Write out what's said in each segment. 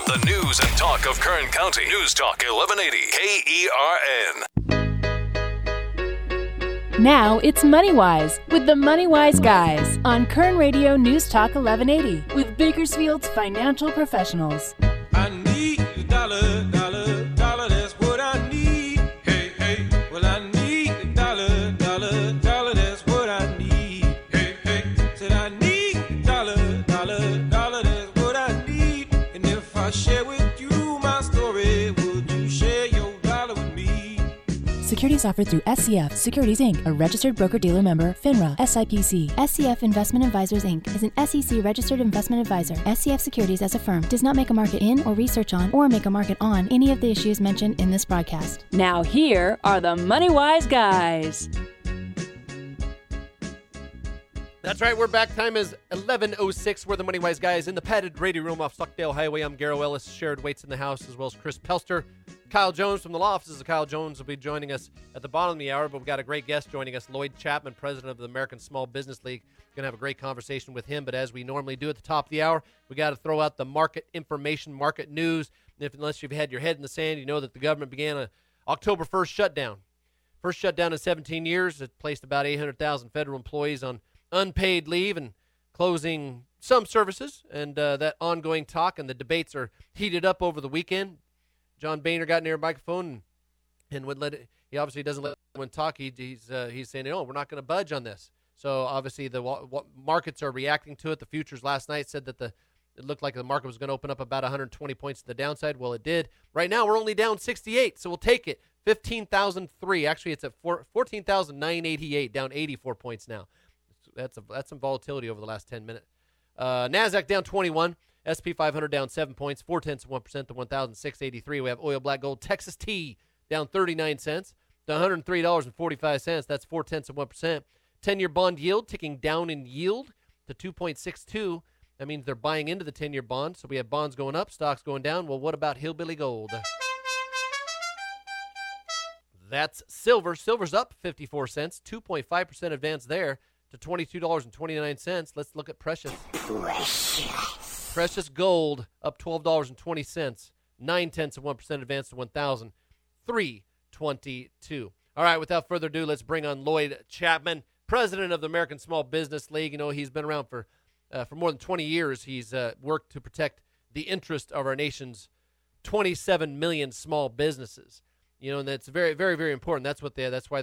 The news and talk of Kern County. News Talk 1180 KERN. Now it's MoneyWise with the MoneyWise guys on Kern Radio News Talk 1180 with Bakersfield's financial professionals. I need a dollar, dollar, dollar, that's what I need. Hey, hey, well I need a dollar, dollar, dollar, that's what I need. Hey, hey, said I need a dollar, dollar, dollar, that's what I need. And if I share with you my story, would you share your dollar with me? Securities offered through SCF Securities Inc., a registered broker-dealer member, FINRA, SIPC. SCF Investment Advisors Inc. is an SEC registered investment advisor. SCF Securities as a firm does not make a market in or research on or make a market on any of the issues mentioned in this broadcast. Now here are the MoneyWise guys. That's right, we're back. Time is 11:06. We're the MoneyWise guys in the padded radio room off Stockdale Highway. I'm Garrow Ellis. Shared Waits in the house, as well as Chris Pelster. Kyle Jones from the law offices of Kyle Jones will be joining us at the bottom of the hour, but we've got a great guest joining us, Lloyd Chapman, president of the American Small Business League. Going to have a great conversation with him, but as we normally do at the top of the hour, we got to throw out the market information, market news. Unless you've had your head in the sand, you know that the government began a October 1st shutdown. First shutdown in 17 years. It placed about 800,000 federal employees on unpaid leave and closing some services, and that ongoing talk and the debates are heated up over the weekend. John Boehner got near a microphone and would let it. He obviously doesn't let anyone talk. He's saying, no, we're not going to budge on this. So obviously the markets are reacting to it. The futures last night said that it looked like the market was going to open up about 120 points to the downside. Well, it did. Right now we're only down 68, so we'll take it. 15,003. Actually, it's at 14,988, down 84 points now. That's some volatility over the last 10 minutes. NASDAQ down 21. SP 500 down 7 points, 0.4% to 1,683. We have oil, black gold, Texas tea down 39 cents to $103.45. That's 0.4%. 10-year bond yield ticking down in yield to 2.62. That means they're buying into the 10-year bond. So we have bonds going up, stocks going down. Well, what about hillbilly gold? That's silver. Silver's up 54 cents, 2.5% advance there to $22.29. Let's look at precious. Precious gold up $12.20, 0.9% advance to 1,322. All right, without further ado, let's bring on Lloyd Chapman, president of the American Small Business League. You know, he's been around for more than 20 years. He's worked to protect the interest of our nation's 27 million small businesses. You know, and that's very, very, very important. That's why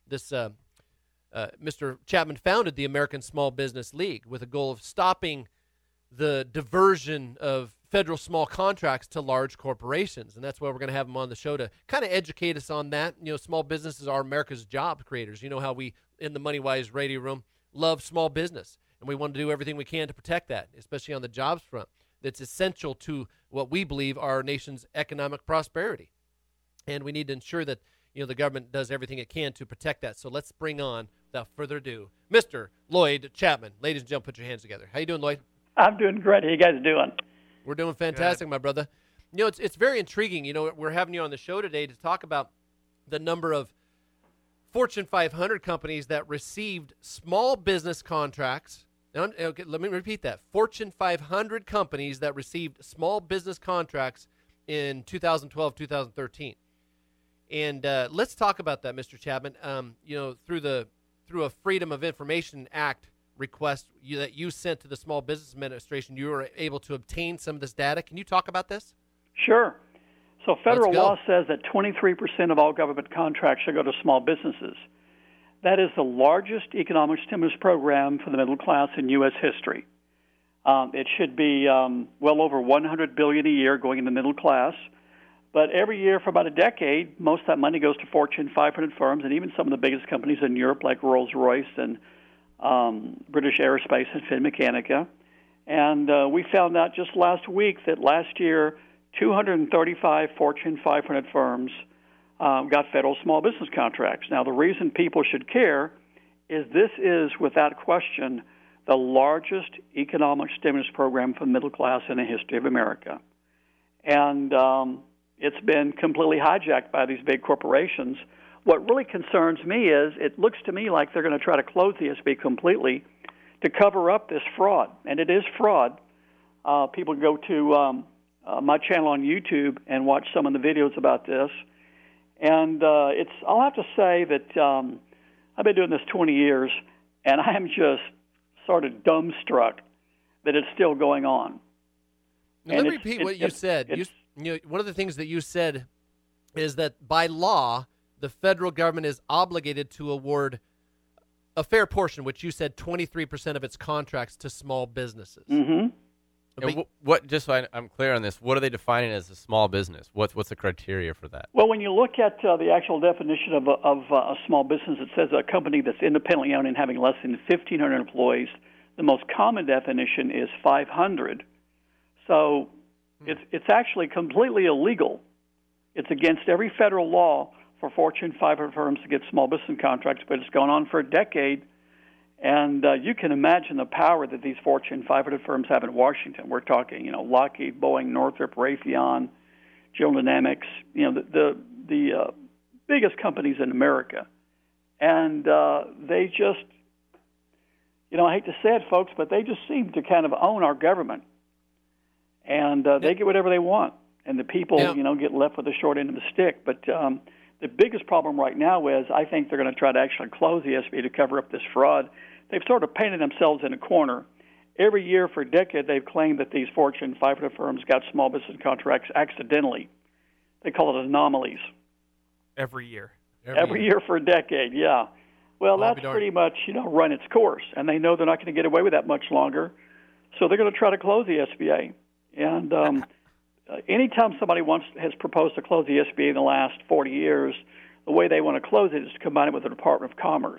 Mr. Chapman founded the American Small Business League with a goal of stopping the diversion of federal small contracts to large corporations. And that's why we're going to have him on the show to kind of educate us on that. You know, small businesses are America's job creators. You know how we, in the MoneyWise radio room, love small business. And we want to do everything we can to protect that, especially on the jobs front. That's essential to what we believe are our nation's economic prosperity. And we need to ensure that, you know, the government does everything it can to protect that. So let's bring on, without further ado, Mr. Lloyd Chapman. Ladies and gentlemen, put your hands together. How you doing, Lloyd? I'm doing great. How you guys doing? We're doing fantastic, my brother. You know, it's very intriguing. You know, we're having you on the show today to talk about the number of Fortune 500 companies that received small business contracts. Okay, let me repeat that. Fortune 500 companies that received small business contracts in 2012, 2013. And let's talk about that, Mr. Chapman. You know, through a Freedom of Information Act request that you sent to the Small Business Administration, you were able to obtain some of this data. Can you talk about this? Sure. So federal law says that 23% of all government contracts should go to small businesses. That is the largest economic stimulus program for the middle class in U.S. history. It should be well over $100 billion a year going in the middle class. But every year for about a decade, most of that money goes to Fortune 500 firms and even some of the biggest companies in Europe like Rolls-Royce and British Aerospace and Finmeccanica. And we found out just last week that last year, 235 Fortune 500 firms got federal small business contracts. Now, the reason people should care is this is, without question, the largest economic stimulus program for the middle class in the history of America. And it's been completely hijacked by these big corporations. What really concerns me is it looks to me like they're going to try to close the SB completely to cover up this fraud. And it is fraud. People go to my channel on YouTube and watch some of the videos about this. And I'll have to say that I've been doing this 20 years, and I am just sort of dumbstruck that it's still going on. Now, let me repeat what you said. One of the things that you said is that by law, the federal government is obligated to award a fair portion, which you said 23% of its contracts to small businesses. Mm-hmm. And what? Just so I'm clear on this, what are they defining as a small business? What's the criteria for that? Well, when you look at the actual definition of a small business, it says a company that's independently owned and having less than 1,500 employees. The most common definition is 500. So it's actually completely illegal. It's against every federal law for Fortune 500 firms to get small business contracts, but it's gone on for a decade. And you can imagine the power that these Fortune 500 firms have in Washington. We're talking, Lockheed, Boeing, Northrop, Raytheon, General Dynamics, the biggest companies in America. And they just, I hate to say it, folks, but they just seem to kind of own our government. And they get whatever they want. And the people, get left with the short end of the stick. But the biggest problem right now is I think they're going to try to actually close the SBA to cover up this fraud. They've sort of painted themselves in a corner. Every year for a decade, they've claimed that these Fortune 500 firms got small business contracts accidentally. They call it anomalies. Every year. Every year for a decade, yeah. Well, that's pretty much, run its course. And they know they're not going to get away with that much longer. So they're going to try to close the SBA. And anytime somebody has proposed to close the SBA in the last 40 years, the way they want to close it is to combine it with the Department of Commerce.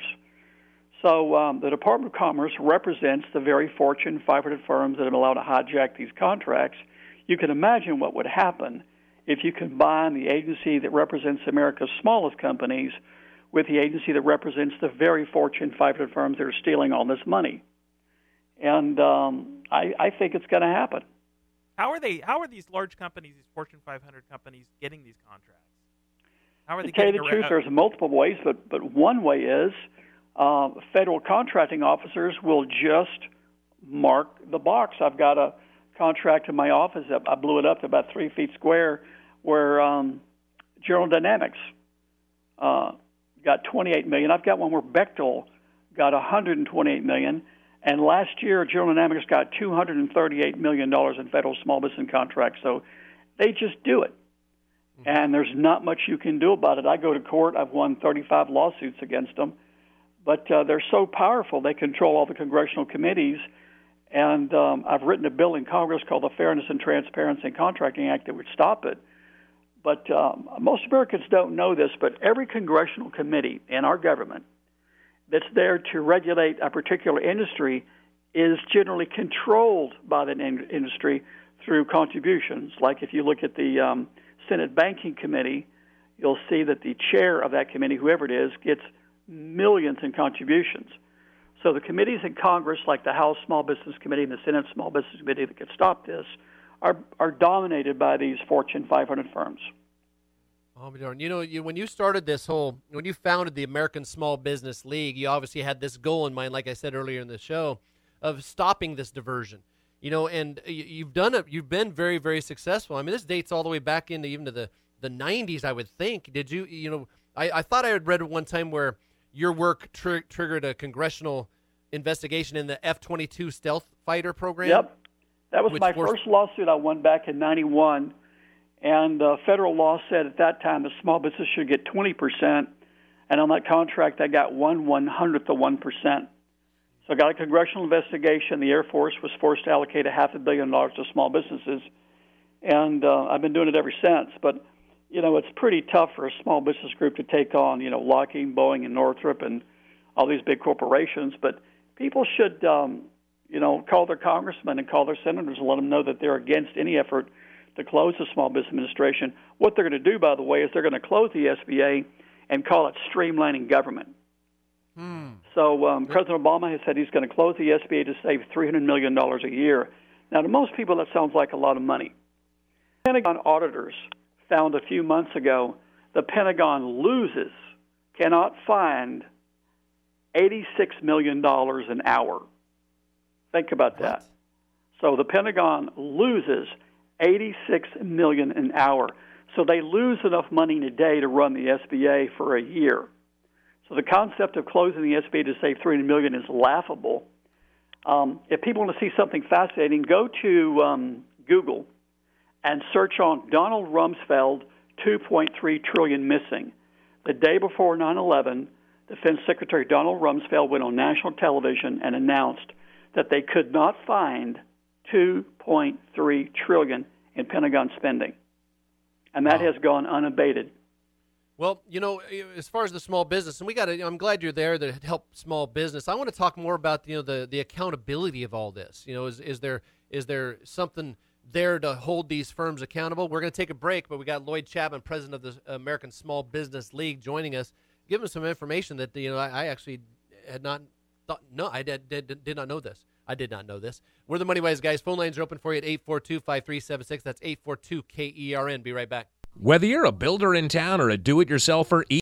So the Department of Commerce represents the very Fortune 500 firms that have been allowed to hijack these contracts. You can imagine what would happen if you combine the agency that represents America's smallest companies with the agency that represents the very Fortune 500 firms that are stealing all this money. And I think it's going to happen. How are these large companies, these Fortune 500 companies, getting these contracts? How are they getting? To tell you the truth, there's multiple ways, but one way is federal contracting officers will just mark the box. I've got a contract in my office that I blew it up to about 3 feet square, where General Dynamics got $28 million. I've got one where Bechtel got $128 million. And last year, General Dynamics got $238 million in federal small business contracts. So they just do it. And there's not much you can do about it. I go to court. I've won 35 lawsuits against them. But they're so powerful, they control all the congressional committees. And I've written a bill in Congress called the Fairness and Transparency in Contracting Act that would stop it. But most Americans don't know this, but every congressional committee in our government that's there to regulate a particular industry is generally controlled by that industry through contributions. Like if you look at the Senate Banking Committee, you'll see that the chair of that committee, whoever it is, gets millions in contributions. So the committees in Congress, like the House Small Business Committee and the Senate Small Business Committee that could stop this, are dominated by these Fortune 500 firms. Oh, when you started when you founded the American Small Business League, you obviously had this goal in mind, like I said earlier in the show, of stopping this diversion. And you've done it. You've been very, very successful. I mean, this dates all the way back into even to the 90s, I would think. Did you, I thought I had read at one time where your work triggered a congressional investigation in the F-22 stealth fighter program? Yep. That was my first lawsuit I won back in 91. And federal law said at that time the small business should get 20%, and on that contract I got 1/100th of 1%. So I got a congressional investigation. The Air Force was forced to allocate $500 million to small businesses, and I've been doing it ever since. But it's pretty tough for a small business group to take on Lockheed, Boeing, and Northrop, and all these big corporations. But people should call their congressmen and call their senators and let them know that they're against any effort to close the Small Business Administration. What they're going to do, by the way, is they're going to close the SBA and call it streamlining government. So President Obama has said he's going to close the SBA to save $300 million a year. Now, to most people, that sounds like a lot of money. Pentagon auditors found a few months ago the Pentagon cannot find $86 million an hour. Think about that. So the Pentagon loses $86 million an hour. So they lose enough money today to run the SBA for a year. So the concept of closing the SBA to save $300 million is laughable. If people want to see something fascinating, go to Google and search on Donald Rumsfeld, $2.3 trillion missing. The day before 9/11, Defense Secretary Donald Rumsfeld went on national television and announced that they could not find $2.3 trillion in Pentagon spending, and that has gone unabated. Well, as far as the small business, and I'm glad you're there to help small business. I want to talk more about the accountability of all this. Is there something there to hold these firms accountable? We're going to take a break, but we got Lloyd Chapman, president of the American Small Business League, joining us. Give us some information that I actually had not thought. No, I did not know this. I did not know this. We're the Money Wise guys. Phone lines are open for you at 842-5376. That's 842-KERN. Be right back. Whether you're a builder in town or a do-it-yourselfer,